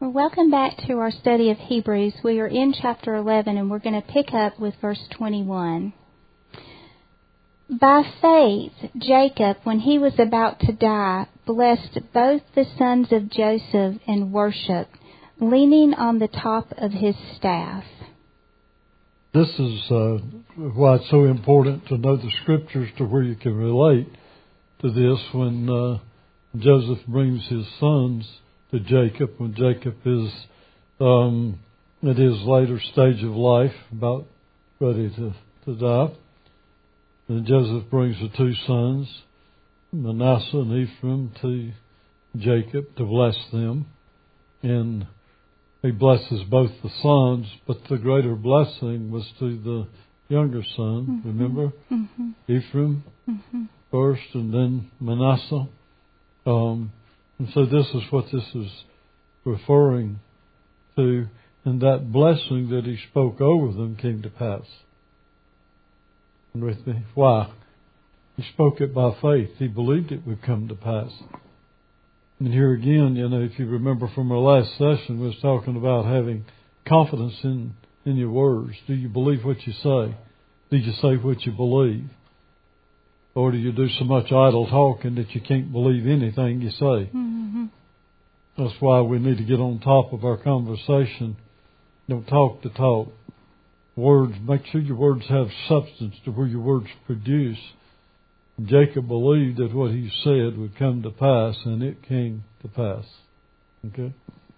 Well, welcome back to our study of Hebrews. We are in chapter 11, and we're going to pick up with verse 21. By faith, Jacob, when he was about to die, blessed both the sons of Joseph and worshiped, leaning on the top of his staff. This is why it's so important to know the Scriptures to where you can relate to this when Joseph brings his sons to Jacob, when Jacob is at his later stage of life, about ready to die. And Joseph brings the two sons, Manasseh and Ephraim, to Jacob to bless them. And he blesses both the sons, but the greater blessing was to the younger son, remember? Mm-hmm. Ephraim first, and then Manasseh. And so this is what this is referring to, and that blessing that he spoke over them came to pass. And with me, why? He spoke it by faith. He believed it would come to pass. And here again, if you remember from our last session, we was talking about having confidence in your words. Do you believe what you say? Do you say what you believe? Or do you do so much idle talking that you can't believe anything you say? Mm-hmm. That's why we need to get on top of our conversation. Don't talk to talk. Words, make sure your words have substance to where your words produce. Jacob believed that what he said would come to pass, and it came to pass. Okay?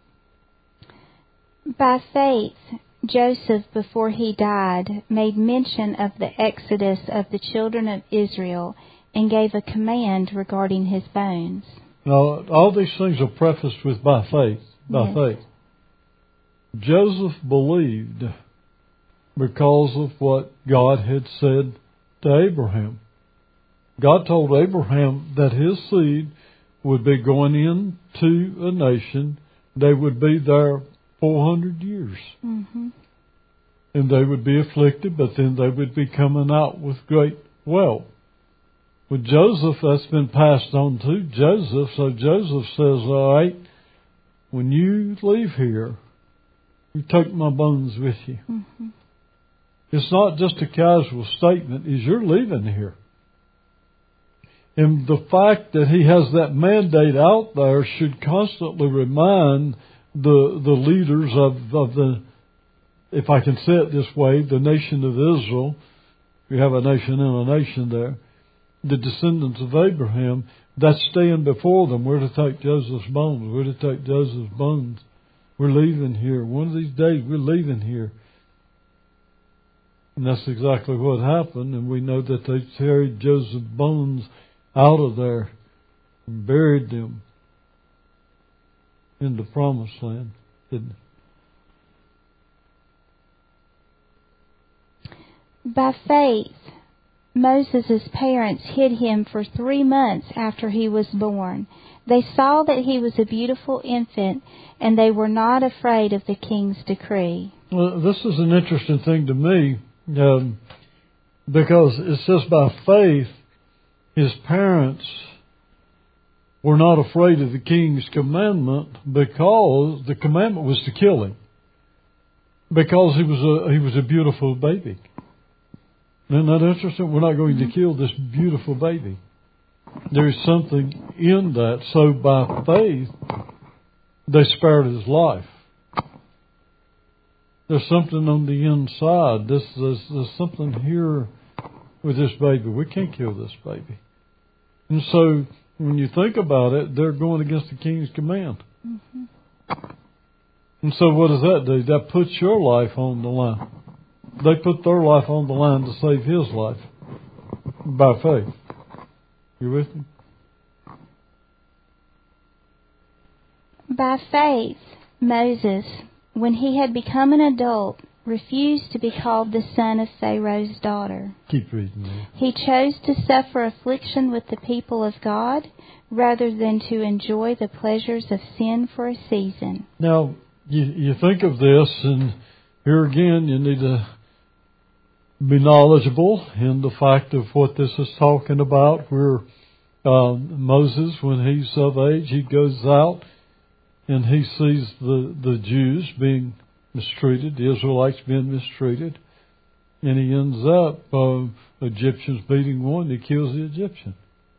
By faith, Joseph, before he died, made mention of the exodus of the children of Israel and gave a command regarding his bones. Now, all these things are prefaced with by faith. By faith. Joseph believed because of what God had said to Abraham. God told Abraham that his seed would be going into a nation. They would be there 400 years. Mm-hmm. And they would be afflicted, but then they would be coming out with great wealth. With Joseph, that's been passed on to Joseph. So Joseph says, all right, when you leave here, you take my bones with you. Mm-hmm. It's not just a casual statement, is you're leaving here. And the fact that he has that mandate out there should constantly remind the leaders of the, if I can say it this way, the nation of Israel. We have a nation and a nation there. The descendants of Abraham, that stand before them. We're to take Joseph's bones. We're to take Joseph's bones. We're leaving here. One of these days we're leaving here. And that's exactly what happened. And we know that they carried Joseph's bones out of there and buried them in the promised land. By faith, Moses' parents hid him for 3 months after he was born. They saw that he was a beautiful infant, and they were not afraid of the king's decree. Well, this is an interesting thing to me, because it says by faith, his parents were not afraid of the king's commandment because the commandment was to kill him. Because he was a beautiful baby. Isn't that interesting? We're not going to kill this beautiful baby. There is something in that. So by faith, they spared his life. There's something on the inside. There's something here with this baby. We can't kill this baby. And so when you think about it, they're going against the king's command. Mm-hmm. And so what does that do? That puts your life on the line. They put their life on the line to save his life by faith. You with me? By faith, Moses, when he had become an adult, refused to be called the son of Pharaoh's daughter. Keep reading there. He chose to suffer affliction with the people of God rather than to enjoy the pleasures of sin for a season. Now, you think of this, and here again you need to be knowledgeable in the fact of what this is talking about, where Moses, when he's of age, he goes out and he sees the Jews being mistreated, the Israelites being mistreated, and he ends up Egyptians beating one, he kills the Egyptian.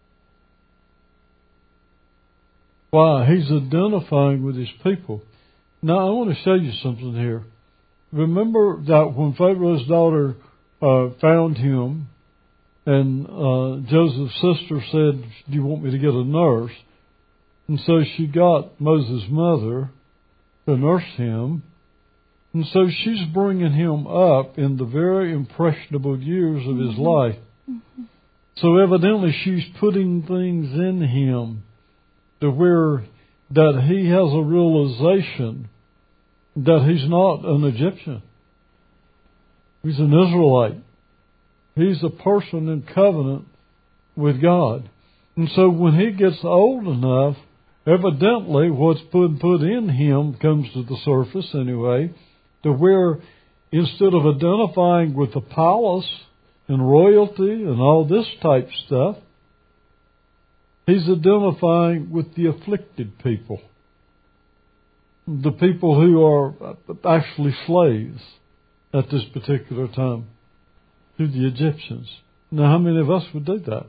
Why? He's identifying with his people. Now I want to show you something here. Remember that when Pharaoh's daughter found him, and Joseph's sister said, "Do you want me to get a nurse?" And so she got Moses' mother to nurse him. And so she's bringing him up in the very impressionable years of his life. So evidently she's putting things in him to where that he has a realization that he's not an Egyptian. He's an Israelite. He's a person in covenant with God. And so when he gets old enough, evidently what's been put in him comes to the surface anyway, to where instead of identifying with the palace and royalty and all this type stuff, he's identifying with the afflicted people. The people who are actually slaves at this particular time to the Egyptians. Now, how many of us would do that?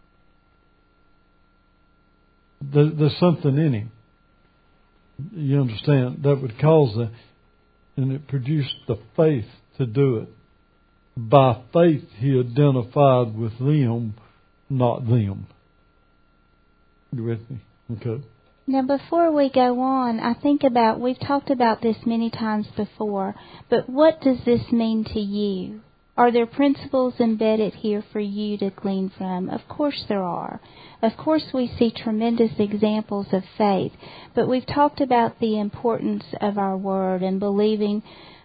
There's something in him. You understand? That would cause that. And it produced the faith to do it. By faith, he identified with them, not them. You with me? Okay. Now, before we go on, I think about, we've talked about this many times before, but what does this mean to you? Are there principles embedded here for you to glean from? Of course there are. Of course we see tremendous examples of faith, but we've talked about the importance of our word and believing,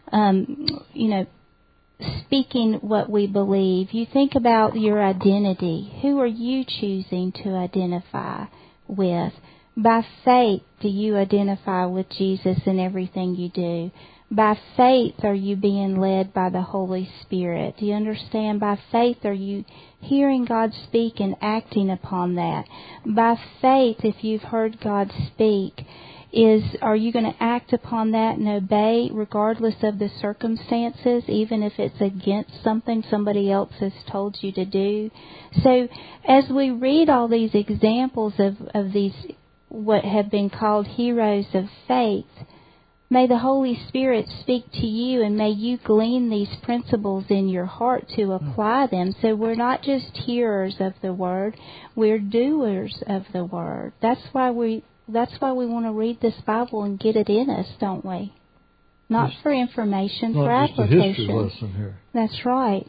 speaking what we believe. You think about your identity. Who are you choosing to identify with? By faith, do you identify with Jesus in everything you do? By faith, are you being led by the Holy Spirit? Do you understand? By faith, are you hearing God speak and acting upon that? By faith, if you've heard God speak, are you going to act upon that and obey regardless of the circumstances, even if it's against something somebody else has told you to do? So as we read all these examples of these what have been called heroes of faith, may the Holy Spirit speak to you, and may you glean these principles in your heart to apply them. So we're not just hearers of the Word, we're doers of the Word. That's why we want to read this Bible and get it in us, don't we? Not for information, for application. Not just a history lesson here. That's right.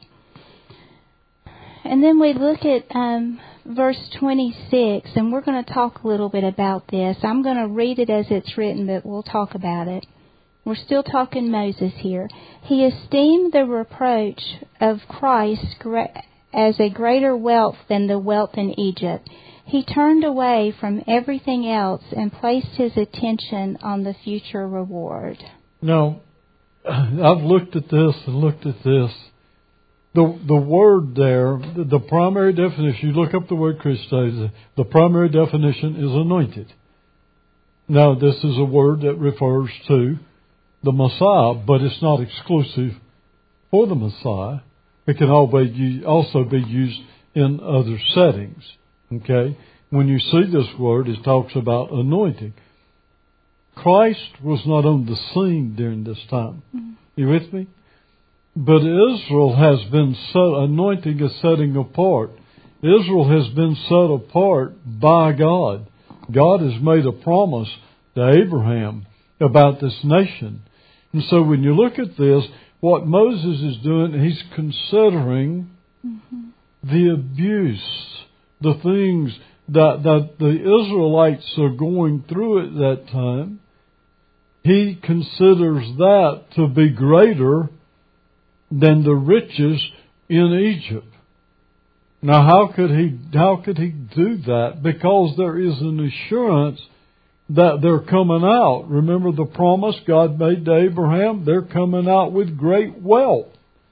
And then we look at verse 26, and we're going to talk a little bit about this. I'm going to read it as it's written, but we'll talk about it. We're still talking Moses here. He esteemed the reproach of Christ as a greater wealth than the wealth in Egypt. He turned away from everything else and placed his attention on the future reward. Now, I've looked at this and looked at this. The word there, the primary definition, you look up the word Christos, the primary definition is anointed. Now, this is a word that refers to the Messiah, but it's not exclusive for the Messiah. It can also be used in other settings. Okay? When you see this word, it talks about anointing. Christ was not on the scene during this time. You with me? But Israel has been anointing is setting apart. Israel has been set apart by God. God has made a promise to Abraham about this nation. And so when you look at this, what Moses is doing, he's considering the abuse, the things that the Israelites are going through at that time. He considers that to be greater than the riches in Egypt. Now, how could he do that? Because there is an assurance that they're coming out. Remember the promise God made to Abraham? They're coming out with great wealth.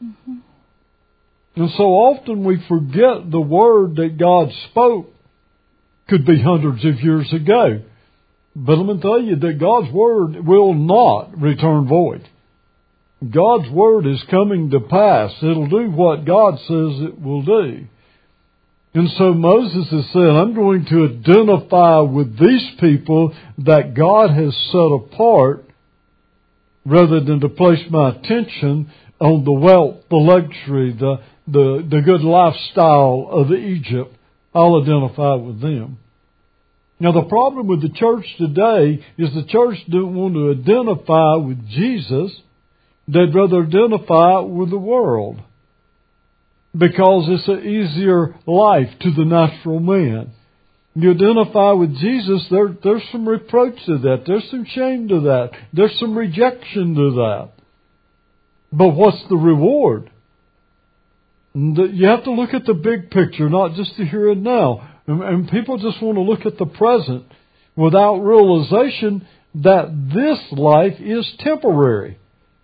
And so often we forget the word that God spoke could be hundreds of years ago. But let me tell you that God's Word will not return void. God's Word is coming to pass. It'll do what God says it will do. And so Moses is saying, I'm going to identify with these people that God has set apart rather than to place my attention on the wealth, the luxury, the good lifestyle of Egypt. I'll identify with them. Now the problem with the church today is the church don't want to identify with Jesus. They'd rather identify with the world, because it's an easier life to the natural man. You identify with Jesus, there's some reproach to that. There's some shame to that. There's some rejection to that. But what's the reward? You have to look at the big picture, not just the here and now. And people just want to look at the present without realization that this life is temporary.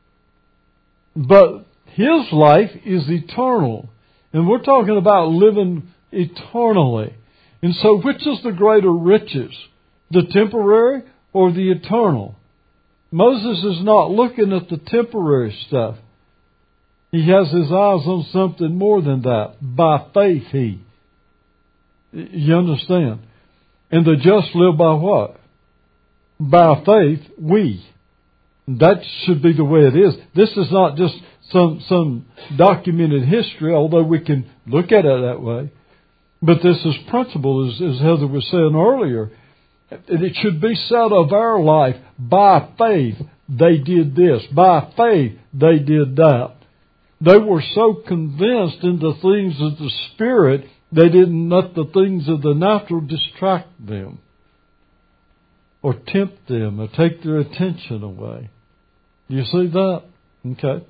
But His life is eternal. And we're talking about living eternally. And so which is the greater riches? The temporary or the eternal? Moses is not looking at the temporary stuff. He has his eyes on something more than that. By faith You understand? And the just live by what? By faith we. That should be the way it is. This is not just some documented history, although we can look at it that way. But this is principle, as Heather was saying earlier. It should be said of our life, by faith they did this. By faith they did that. They were so convinced in the things of the Spirit, they didn't let the things of the natural distract them, or tempt them, or take their attention away. Do you see that? Okay.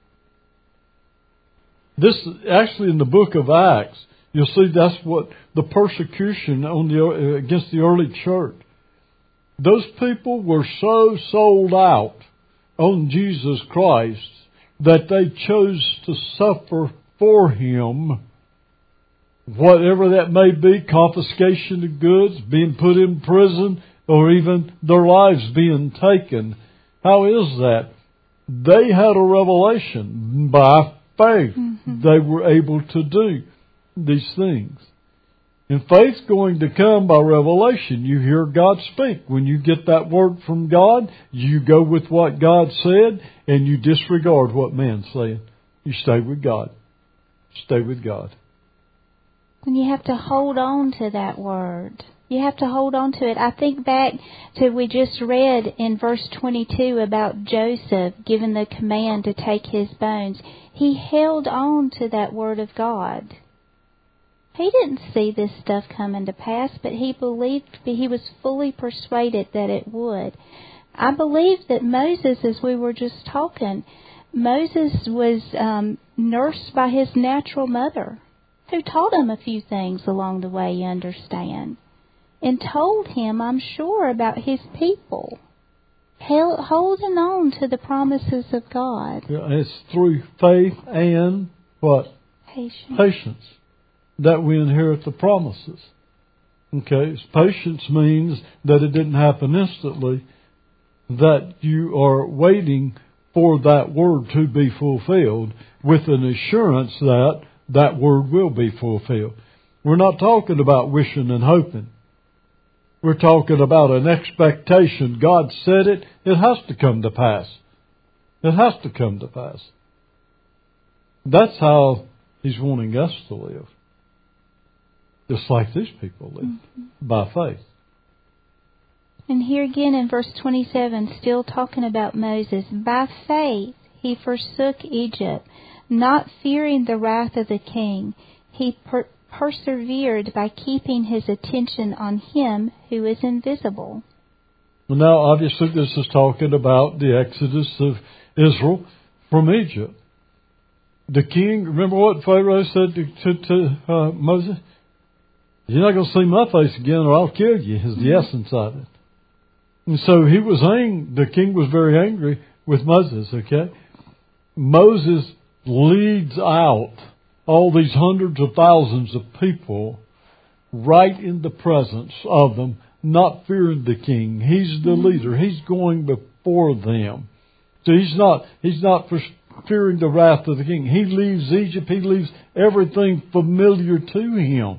This, actually in the book of Acts, you'll see that's what the persecution against the early church. Those people were so sold out on Jesus Christ that they chose to suffer for Him, whatever that may be, confiscation of goods, being put in prison, or even their lives being taken. How is that? They had a revelation. By faith, they were able to do these things. And faith's going to come by revelation. You hear God speak. When you get that word from God, you go with what God said, and you disregard what man's saying. You stay with God. Stay with God. And you have to hold on to that word. You have to hold on to it. I think back to we just read in verse 22 about Joseph given the command to take his bones. He held on to that word of God. He didn't see this stuff coming to pass, but he believed, he was fully persuaded that it would. I believe that Moses, as we were just talking, Moses was nursed by his natural mother, who taught him a few things along the way, you understand, and told him, I'm sure, about his people. Holding on to the promises of God. Yeah, it's through faith and what? Patience. That we inherit the promises. Okay, patience means that it didn't happen instantly, that you are waiting for that word to be fulfilled with an assurance that that word will be fulfilled. We're not talking about wishing and hoping. We're talking about an expectation. God said it, it has to come to pass. It has to come to pass. That's how He's wanting us to live. Just like these people live, by faith. And here again in verse 27, still talking about Moses. By faith he forsook Egypt, not fearing the wrath of the king. He persevered by keeping his attention on Him who is invisible. Well, now, obviously, this is talking about the exodus of Israel from Egypt. The king, remember what Pharaoh said to Moses? You're not going to see my face again or I'll kill you, is the essence of it. And so he was the king was very angry with Moses, okay? Moses leads out all these hundreds of thousands of people right in the presence of them, not fearing the king. He's the leader. He's going before them. So he's not fearing the wrath of the king. He leaves Egypt. He leaves everything familiar to him.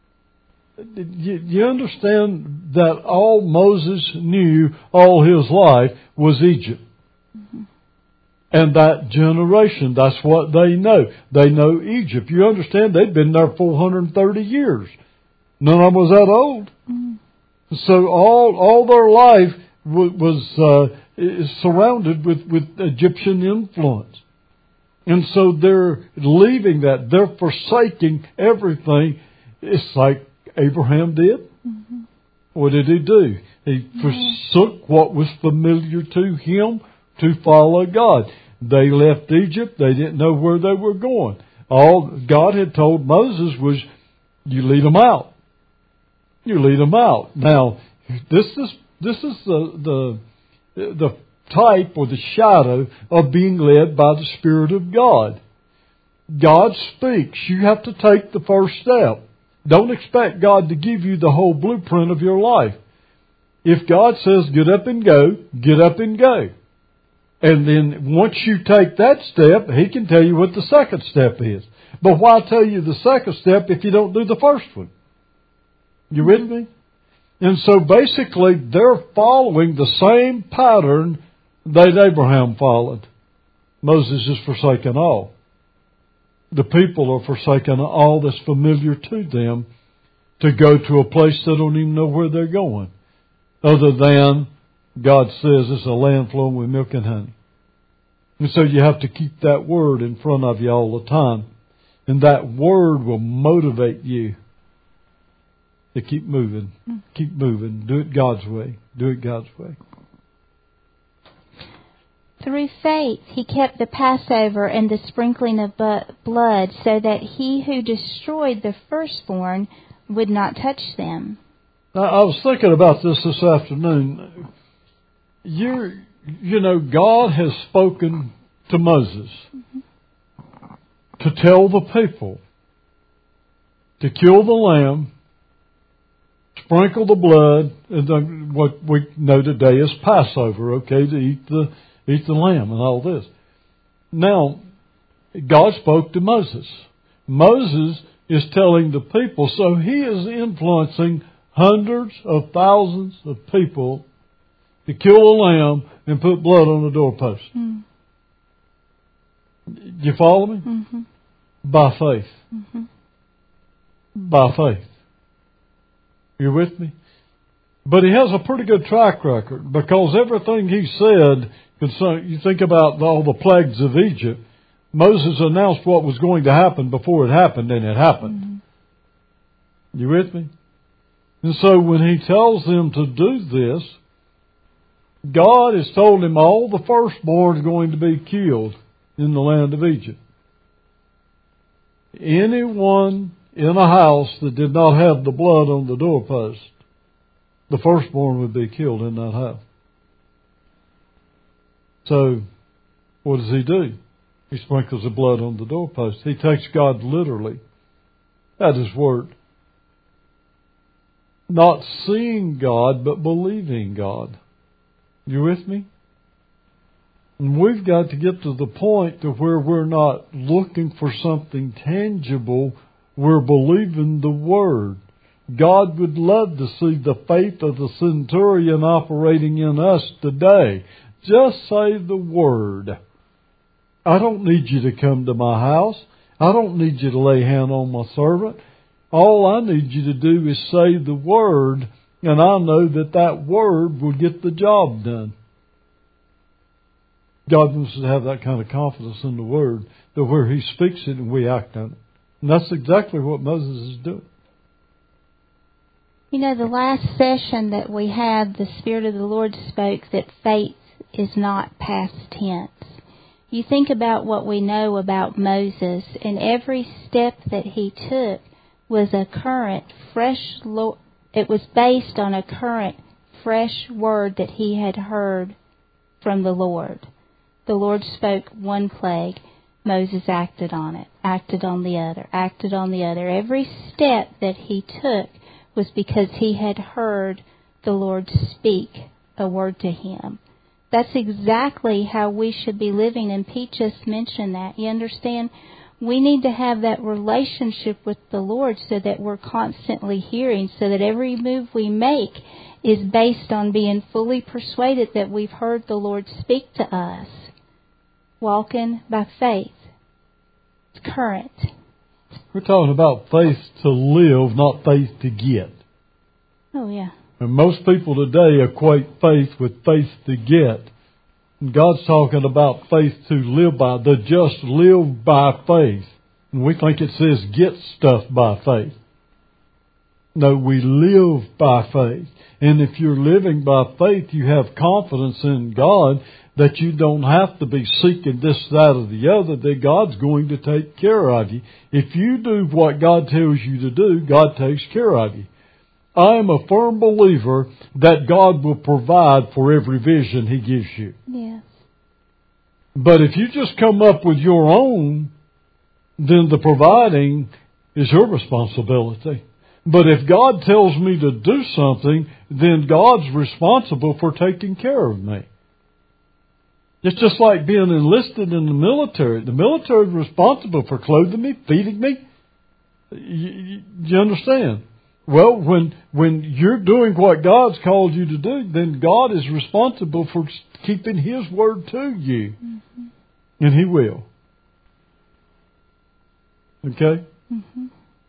You understand that all Moses knew all his life was Egypt. Mm-hmm. And that generation, that's what they know. They know Egypt. You understand, they'd been there 430 years. None of them was that old. Mm-hmm. So all their life was surrounded with Egyptian influence. And so they're leaving that. They're forsaking everything. It's like Abraham did. Mm-hmm. What did he do? He forsook what was familiar to him to follow God. They left Egypt. They didn't know where they were going. All God had told Moses was, you lead them out. You lead them out. Now, this is the type or the shadow of being led by the Spirit of God. God speaks. You have to take the first step. Don't expect God to give you the whole blueprint of your life. If God says get up and go, get up and go. And then once you take that step, He can tell you what the second step is. But why tell you the second step if you don't do the first one? You with me? And so basically they're following the same pattern that Abraham followed. Moses is forsaken all. The people are forsaken all that's familiar to them to go to a place they don't even know where they're going. Other than God says it's a land flowing with milk and honey. And so you have to keep that word in front of you all the time. And that word will motivate you to keep moving. Keep moving. Do it God's way. Do it God's way. Through faith, he kept the Passover and the sprinkling of blood so that he who destroyed the firstborn would not touch them. Now, I was thinking about this afternoon. You know, God has spoken to Moses to tell the people to kill the lamb, sprinkle the blood, and then what we know today is Passover, okay, to eat the lamb and all this. Now, God spoke to Moses. Moses is telling the people, so he is influencing hundreds of thousands of people to kill a lamb and put blood on the doorpost. Mm. You follow me? Mm-hmm. By faith. Mm-hmm. By faith. You with me? But he has a pretty good track record because everything he said, you think about all the plagues of Egypt, Moses announced what was going to happen before it happened, and it happened. Mm-hmm. You with me? And so when he tells them to do this, God has told him all the firstborn are going to be killed in the land of Egypt. Anyone in a house that did not have the blood on the doorpost, the firstborn would be killed in that house. So, what does he do? He sprinkles the blood on the doorpost. He takes God literally at His word. Not seeing God, but believing God. You with me? And we've got to get to the point to where we're not looking for something tangible. We're believing the Word. God would love to see the faith of the centurion operating in us today. Just say the Word. I don't need you to come to my house. I don't need you to lay hand on my servant. All I need you to do is say the Word, and I know that that Word will get the job done. God wants us to have that kind of confidence in the Word, that where He speaks it and we act on it. And that's exactly what Moses is doing. You know, the last session that we had, the Spirit of the Lord spoke that faith is not past tense. You think about what we know about Moses, and every step that he took was a current, it was based on a current, fresh word that he had heard from the Lord. The Lord spoke one plague. Moses acted on it, acted on the other, acted on the other. Every step that he took was because he had heard the Lord speak a word to him. That's exactly how we should be living, and Pete just mentioned that. You understand? We need to have that relationship with the Lord so that we're constantly hearing, so that every move we make is based on being fully persuaded that we've heard the Lord speak to us. Walking by faith. It's current. We're talking about faith to live, not faith to get. Oh, yeah. And most people today equate faith with faith to get. And God's talking about faith to live by. The just live by faith. And we think it says get stuff by faith. No, we live by faith. And if you're living by faith, you have confidence in God that you don't have to be seeking this, that, or the other, that God's going to take care of you. If you do what God tells you to do, God takes care of you. I am a firm believer that God will provide for every vision He gives you. Yes. But if you just come up with your own, then the providing is your responsibility. But if God tells me to do something, then God's responsible for taking care of me. It's just like being enlisted in the military. The military is responsible for clothing me, feeding me. You understand? Well, when you're doing what God's called you to do, then God is responsible for keeping His word to you. Mm-hmm. And He will. Okay? Mm-hmm.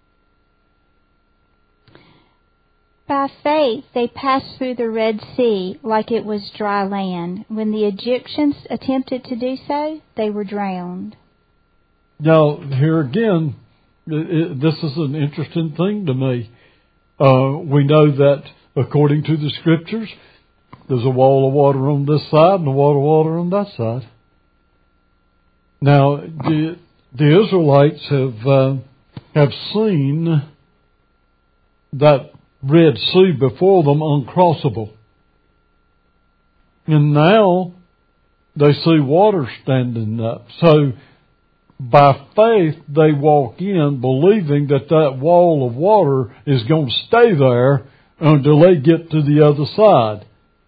By faith, they passed through the Red Sea like it was dry land. When the Egyptians attempted to do so, they were drowned. Now, here again, this is an interesting thing to me. We know that according to the Scriptures, there's a wall of water on this side and a wall of water on that side. Now, the Israelites have seen that Red Sea before them uncrossable. And now they see water standing up. So by faith they walk in believing that that wall of water is going to stay there until they get to the other side.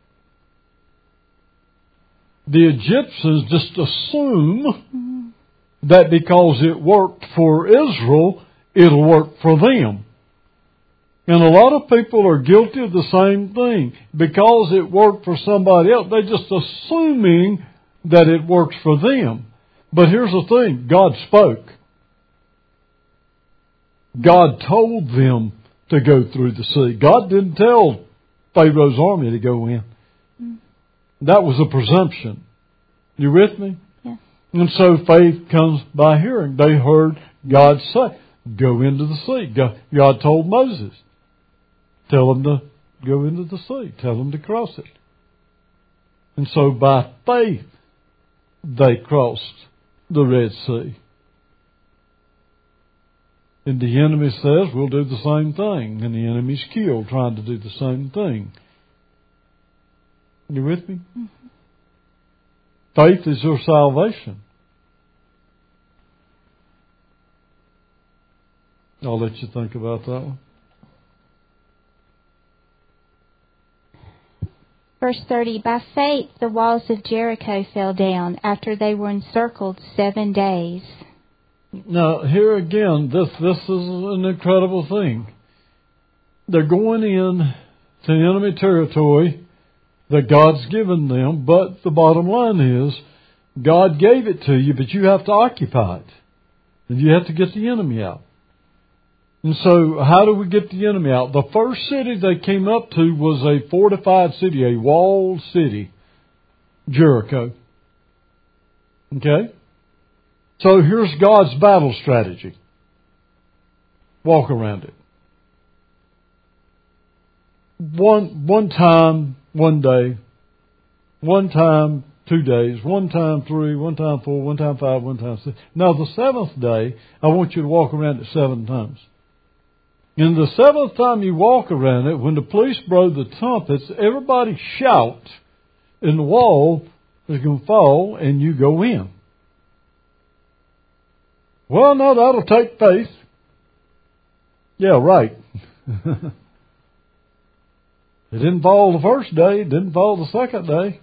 The Egyptians just assume that because it worked for Israel, it'll work for them. And a lot of people are guilty of the same thing. Because it worked for somebody else, they're just assuming that it works for them. But here's the thing. God spoke. God told them to go through the sea. God didn't tell Pharaoh's army to go in. That was a presumption. You with me? Yeah. And so faith comes by hearing. They heard God say, go into the sea. God told Moses, tell them to go into the sea. Tell them to cross it. And so by faith, they crossed the Red Sea. And the enemy says, we'll do the same thing. And the enemy's killed trying to do the same thing. You with me? Mm-hmm. Faith is your salvation. I'll let you think about that one. Verse 30, by faith the walls of Jericho fell down after they were encircled 7 days. Now, here again, this is an incredible thing. They're going in to enemy territory that God's given them, but the bottom line is, God gave it to you, but you have to occupy it. And you have to get the enemy out. And so, how do we get the enemy out? The first city they came up to was a fortified city, a walled city, Jericho. Okay? So here's God's battle strategy. Walk around it. One time, 1 day. 1 time, 2 days. 1 time, 3. 1 time, 4. 1 time, 5. 1 time, 6. Now the 7th day, I want you to walk around it 7 times. And the 7th time you walk around it, when the police blow the trumpets, everybody shout, and the wall is going to fall, and you go in. Well, no, that'll take faith. Yeah, right. It didn't fall the first day. It didn't fall the second day.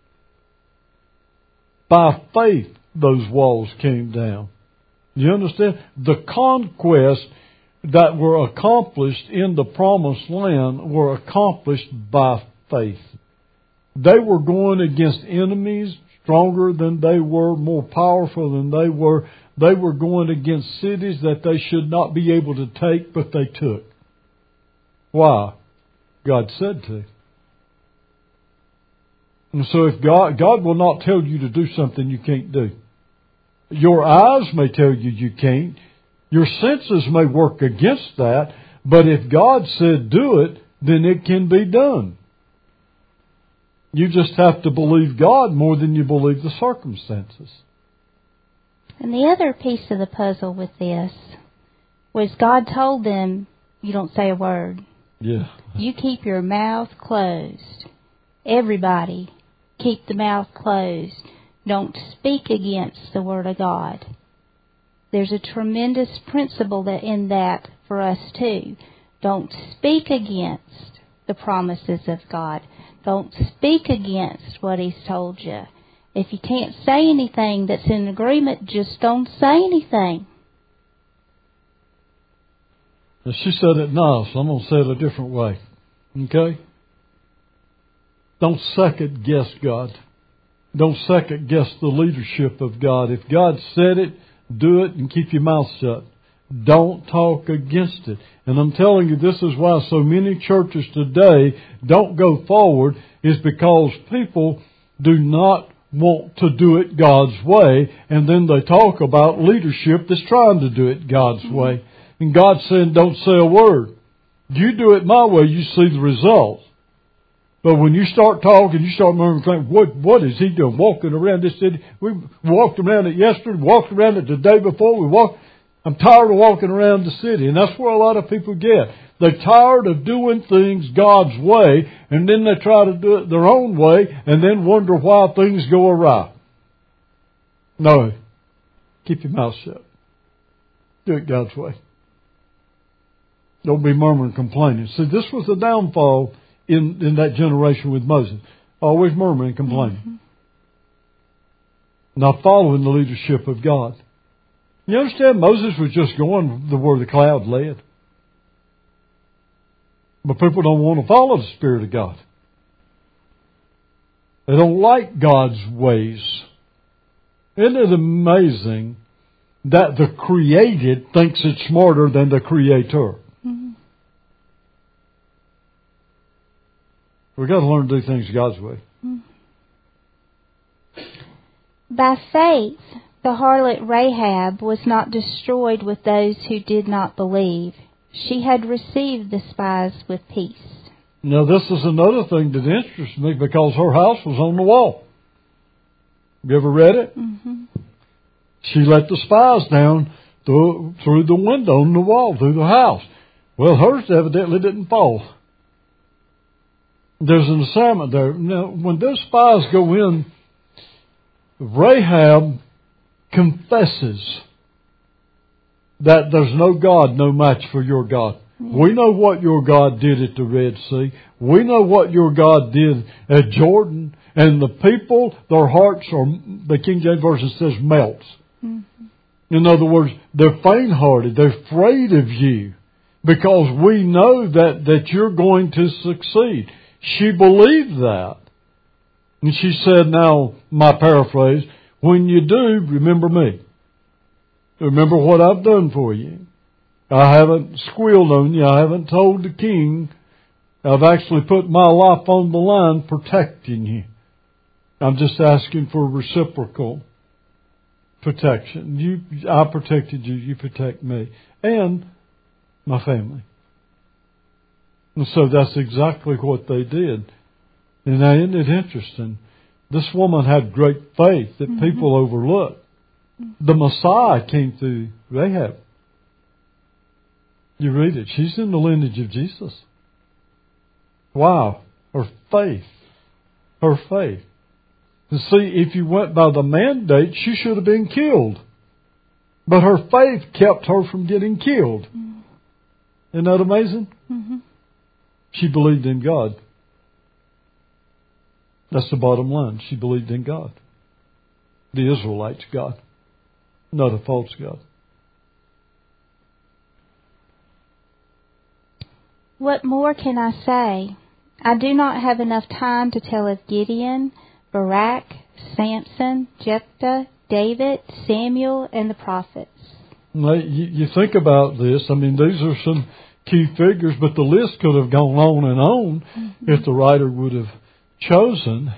By faith, those walls came down. You understand? The conquests that were accomplished in the promised land were accomplished by faith. They were going against enemies stronger than they were, more powerful than they were. They were going against cities that they should not be able to take, but they took. Why? God said to. And so if God will not tell you to do something you can't do. Your eyes may tell you you can't. Your senses may work against that. But if God said do it, then it can be done. You just have to believe God more than you believe the circumstances. And the other piece of the puzzle with this was God told them, you don't say a word. Yeah. You keep your mouth closed. Everybody, keep the mouth closed. Don't speak against the Word of God. There's a tremendous principle in that for us too. Don't speak against the promises of God. Don't speak against what He's told you. If you can't say anything that's in agreement, just don't say anything. Now she said it nice. I'm going to say it a different way. Okay? Don't second guess God. Don't second guess the leadership of God. If God said it, do it and keep your mouth shut. Don't talk against it. And I'm telling you, this is why so many churches today don't go forward, is because people do not want to do it God's way, and then they talk about leadership that's trying to do it God's way. And God's saying, don't say a word. You do it my way, you see the results. But when you start talking, you start thinking, what is he doing? Walking around this city. We walked around it yesterday, walked around it the day before. I'm tired of walking around the city. And that's where a lot of people get. They're tired of doing things God's way, and then they try to do it their own way, and then wonder why things go awry. No. Keep your mouth shut. Do it God's way. Don't be murmuring and complaining. See, this was the downfall in that generation with Moses. Always murmuring and complaining. Mm-hmm. Not following the leadership of God. You understand? Moses was just going where the cloud led. But people don't want to follow the Spirit of God. They don't like God's ways. Isn't it amazing that the created thinks it's smarter than the Creator? Mm-hmm. We've got to learn to do things God's way. Mm-hmm. By faith, the harlot Rahab was not destroyed with those who did not believe. She had received the spies with peace. Now, this is another thing that interests me because her house was on the wall. Have you ever read it? Mm-hmm. She let the spies down through the window on the wall, through the house. Well, hers evidently didn't fall. There's an assignment there. Now, when those spies go in, Rahab confesses that there's no God, no match for your God. Mm-hmm. We know what your God did at the Red Sea. We know what your God did at Jordan. And the people, their hearts are, the King James Version says, melts. Mm-hmm. In other words, they're faint-hearted. They're afraid of you because we know that you're going to succeed. She believed that. And she said, now, my paraphrase, when you do, remember me. Remember what I've done for you. I haven't squealed on you. I haven't told the king. I've actually put my life on the line protecting you. I'm just asking for reciprocal protection. I protected you. You protect me. And my family. And so that's exactly what they did. And now, isn't it interesting? This woman had great faith that mm-hmm. people overlook. The Messiah came through Rahab. You read it. She's in the lineage of Jesus. Wow. Her faith. Her faith. And see, if you went by the mandate, she should have been killed. But her faith kept her from getting killed. Mm-hmm. Isn't that amazing? Mm-hmm. She believed in God. That's the bottom line. She believed in God. The Israelites' God, not a false God. What more can I say? I do not have enough time to tell of Gideon, Barak, Samson, Jephthah, David, Samuel, and the prophets. Now, you think about this. I mean, these are some key figures, but the list could have gone on and on if the writer would have chosen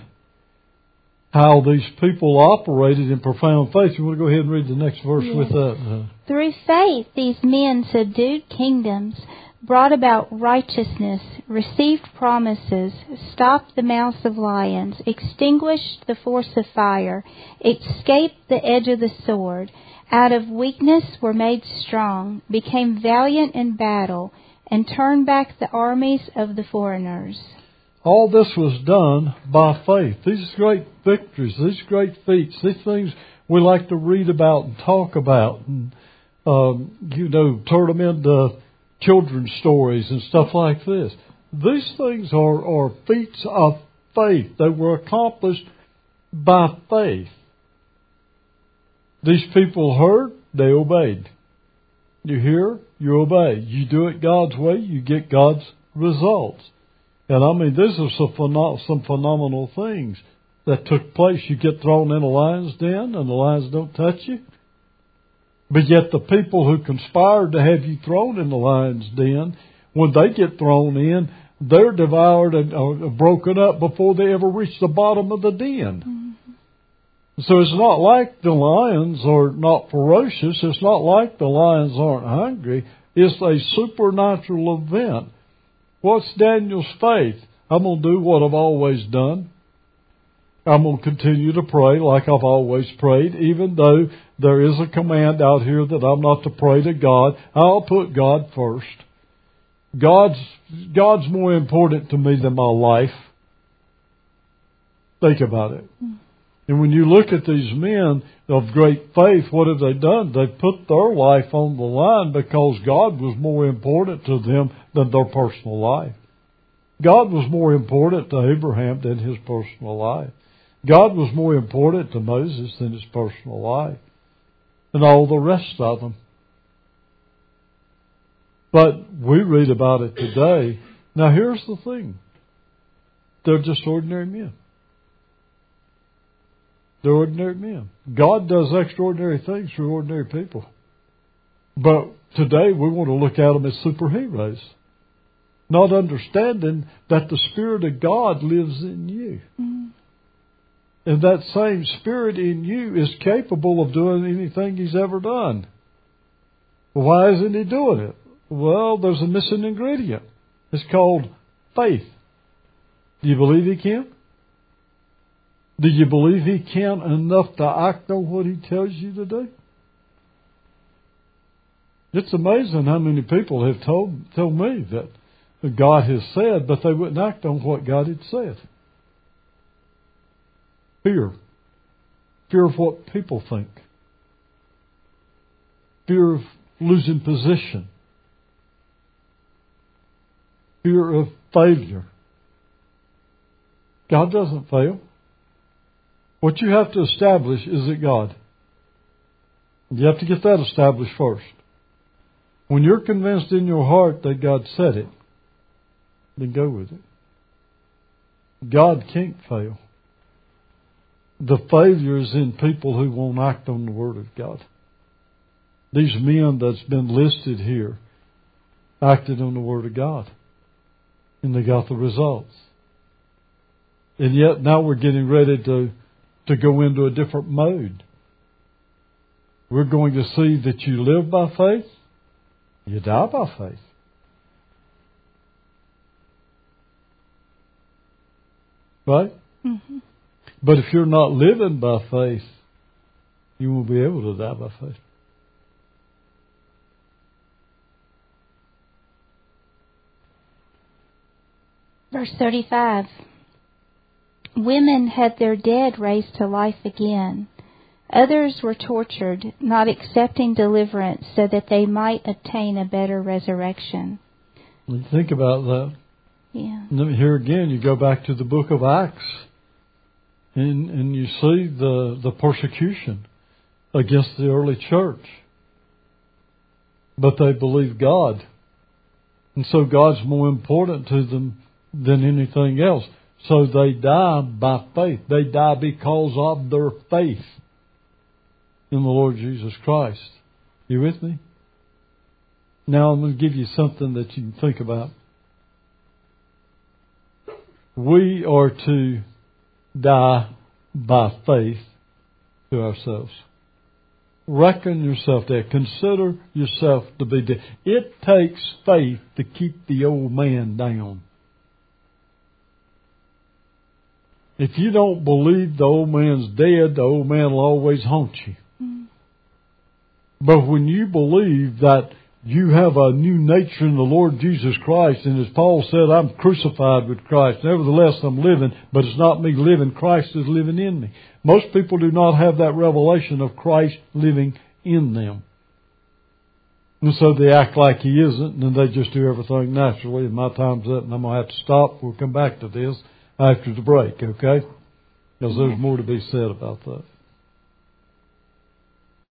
how these people operated in profound faith. You want to go ahead and read the next verse with that? Through faith, these men subdued kingdoms, brought about righteousness, received promises, stopped the mouths of lions, extinguished the force of fire, escaped the edge of the sword, out of weakness were made strong, became valiant in battle, and turned back the armies of the foreigners. All this was done by faith. These great victories, these great feats, these things we like to read about and talk about, and turn them into children's stories and stuff like this. These things are feats of faith. They were accomplished by faith. These people heard, they obeyed. You hear, you obey. You do it God's way, you get God's results. And I mean, these are some phenomenal things that took place. You get thrown in a lion's den and the lions don't touch you. But yet the people who conspired to have you thrown in the lion's den, when they get thrown in, they're devoured and broken up before they ever reach the bottom of the den. Mm-hmm. So it's not like the lions are not ferocious. It's not like the lions aren't hungry. It's a supernatural event. What's Daniel's faith? I'm going to do what I've always done. I'm going to continue to pray like I've always prayed, even though there is a command out here that I'm not to pray to God. I'll put God first. God's more important to me than my life. Think about it. And when you look at these men of great faith, what have they done? They put their life on the line because God was more important to them than their personal life. God was more important to Abraham than his personal life. God was more important to Moses than his personal life. And all the rest of them. But we read about it today. Now here's the thing. They're just ordinary men. They're ordinary men. God does extraordinary things through ordinary people. But today we want to look at them as superheroes. Not understanding that the Spirit of God lives in you. Mm-hmm. And that same Spirit in you is capable of doing anything He's ever done. Well, why isn't He doing it? Well, there's a missing ingredient. It's called faith. Do you believe He can? Do you believe He can enough to act on what He tells you to do? It's amazing how many people have told me that God has said, but they wouldn't act on what God had said. Fear. Fear of what people think. Fear of losing position. Fear of failure. God doesn't fail. What you have to establish is that God. You have to get that established first. When you're convinced in your heart that God said it, then go with it. God can't fail. The failure is in people who won't act on the Word of God. These men that's been listed here acted on the Word of God. And they got the results. And yet now we're getting ready to go into a different mode. We're going to see that you live by faith, you die by faith. Right? Mm-hmm. But if you're not living by faith, you won't be able to die by faith. Verse 35. Women had their dead raised to life again. Others were tortured, not accepting deliverance so that they might obtain a better resurrection. Think about that. Yeah. And here again, you go back to the book of Acts. And you see the persecution against the early church. But they believe God. And so God's more important to them than anything else. So they die by faith. They die because of their faith in the Lord Jesus Christ. You with me? Now I'm going to give you something that you can think about. We are to die by faith to ourselves. Reckon yourself dead. Consider yourself to be dead. It takes faith to keep the old man down. If you don't believe the old man's dead, the old man will always haunt you. Mm. But when you believe that you have a new nature in the Lord Jesus Christ, and as Paul said, I'm crucified with Christ. Nevertheless, I'm living, but it's not me living. Christ is living in me. Most people do not have that revelation of Christ living in them. And so they act like He isn't, and they just do everything naturally. And my time's up, and I'm going to have to stop. We'll come back to this after the break, okay? Because there's more to be said about that.